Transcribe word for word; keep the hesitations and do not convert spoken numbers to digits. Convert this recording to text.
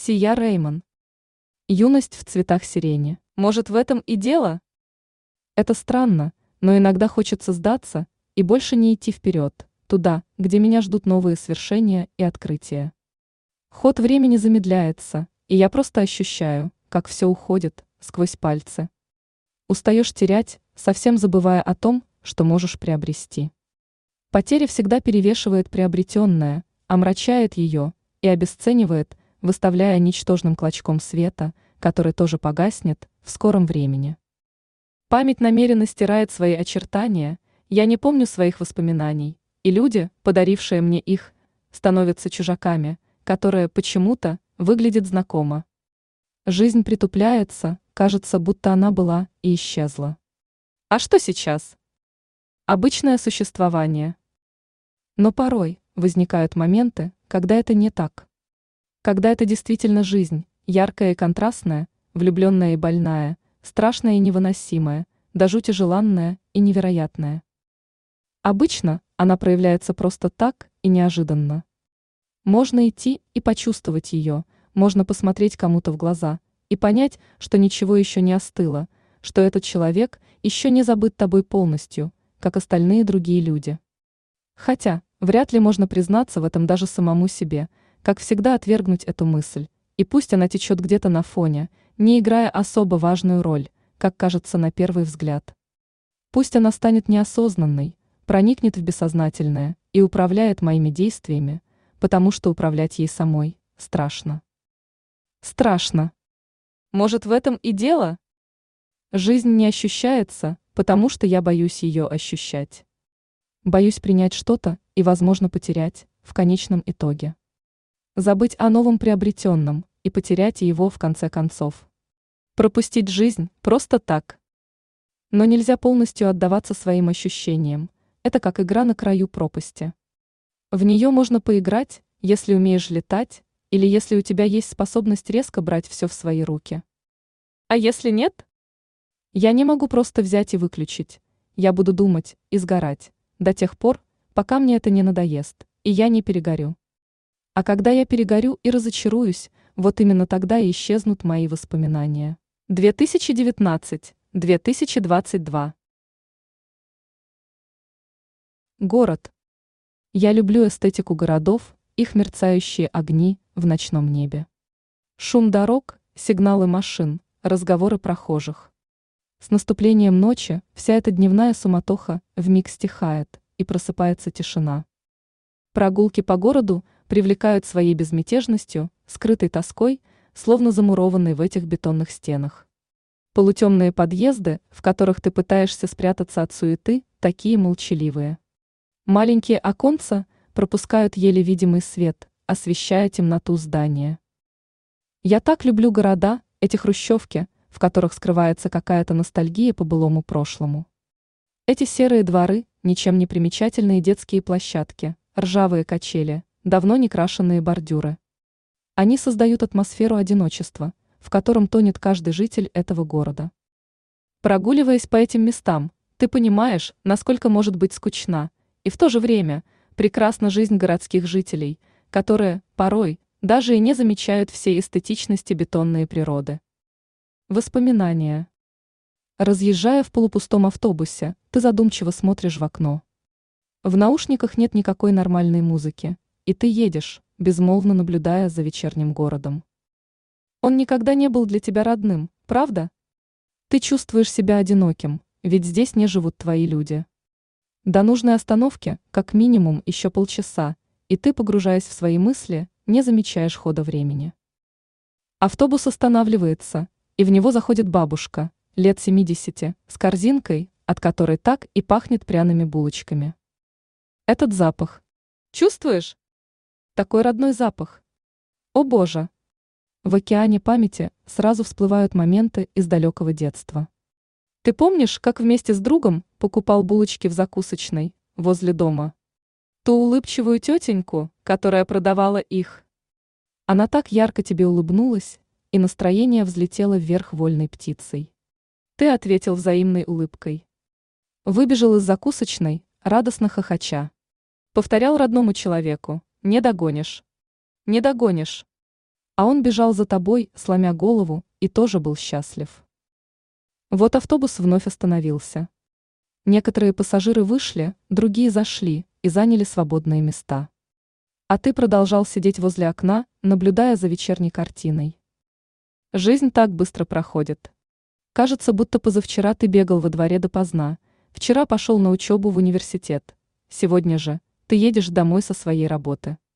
Сия Реймон. Юность в цветах сирени. Может, в этом и дело? Это странно, но иногда хочется сдаться и больше не идти вперед, туда, где меня ждут новые свершения и открытия. Ход времени замедляется, и я просто ощущаю, как все уходит сквозь пальцы. Устаешь терять, совсем забывая о том, что можешь приобрести. Потеря всегда перевешивает приобретенное, омрачает ее и обесценивает, выставляя ничтожным клочком света, который тоже погаснет в скором времени. Память намеренно стирает свои очертания, я не помню своих воспоминаний, и люди, подарившие мне их, становятся чужаками, которые почему-то выглядят знакомо. Жизнь притупляется, кажется, будто она была и исчезла. А что сейчас? Обычное существование. Но порой возникают моменты, когда это не так. Когда это действительно жизнь, яркая и контрастная, влюбленная и больная, страшная и невыносимая, до жути желанная и невероятная. Обычно она проявляется просто так и неожиданно. Можно идти и почувствовать ее, можно посмотреть кому-то в глаза и понять, что ничего еще не остыло, что этот человек еще не забыт тобой полностью, как остальные другие люди. Хотя, вряд ли можно признаться в этом даже самому себе, как всегда отвергнуть эту мысль, и пусть она течет где-то на фоне, не играя особо важную роль, как кажется на первый взгляд. Пусть она станет неосознанной, проникнет в бессознательное и управляет моими действиями, потому что управлять ей самой страшно. Страшно. Может, в этом и дело? Жизнь не ощущается, потому что я боюсь ее ощущать. Боюсь принять что-то и, возможно, потерять в конечном итоге. Забыть о новом приобретенном и потерять его в конце концов. Пропустить жизнь просто так. Но нельзя полностью отдаваться своим ощущениям. Это как игра на краю пропасти. В нее можно поиграть, если умеешь летать, или если у тебя есть способность резко брать все в свои руки. А если нет? Я не могу просто взять и выключить. Я буду думать и сгорать до тех пор, пока мне это не надоест, и я не перегорю. А когда я перегорю и разочаруюсь, вот именно тогда и исчезнут мои воспоминания. две тысячи девятнадцать — две тысячи двадцать два. Город. Я люблю эстетику городов, их мерцающие огни в ночном небе. Шум дорог, сигналы машин, разговоры прохожих. С наступлением ночи вся эта дневная суматоха вмиг стихает, и просыпается тишина. Прогулки по городу привлекают своей безмятежностью, скрытой тоской, словно замурованной в этих бетонных стенах. Полутемные подъезды, в которых ты пытаешься спрятаться от суеты, такие молчаливые. Маленькие оконца пропускают еле видимый свет, освещая темноту здания. Я так люблю города, эти хрущевки, в которых скрывается какая-то ностальгия по былому прошлому. Эти серые дворы, ничем не примечательные детские площадки, ржавые качели, давно не крашенные бордюры. Они создают атмосферу одиночества, в котором тонет каждый житель этого города. Прогуливаясь по этим местам, ты понимаешь, насколько может быть скучна, и в то же время прекрасна жизнь городских жителей, которые, порой, даже и не замечают всей эстетичности бетонной природы. Воспоминания. Разъезжая в полупустом автобусе, ты задумчиво смотришь в окно. В наушниках нет никакой нормальной музыки, и ты едешь, безмолвно наблюдая за вечерним городом. Он никогда не был для тебя родным, правда? Ты чувствуешь себя одиноким, ведь здесь не живут твои люди. До нужной остановки, как минимум, еще полчаса, и ты, погружаясь в свои мысли, не замечаешь хода времени. Автобус останавливается, и в него заходит бабушка, лет семидесяти, с корзинкой, от которой так и пахнет пряными булочками. Этот запах. Чувствуешь? Такой родной запах. О боже! В океане памяти сразу всплывают моменты из далекого детства. Ты помнишь, как вместе с другом покупал булочки в закусочной, возле дома? Ту улыбчивую тетеньку, которая продавала их. Она так ярко тебе улыбнулась, и настроение взлетело вверх вольной птицей. Ты ответил взаимной улыбкой. Выбежал из закусочной, радостно хохоча. Повторял родному человеку: не догонишь. Не догонишь. А он бежал за тобой, сломя голову, и тоже был счастлив. Вот автобус вновь остановился. Некоторые пассажиры вышли, другие зашли и заняли свободные места. А ты продолжал сидеть возле окна, наблюдая за вечерней картиной. Жизнь так быстро проходит. Кажется, будто позавчера ты бегал во дворе допоздна, вчера пошел на учебу в университет, сегодня же ты едешь домой со своей работы.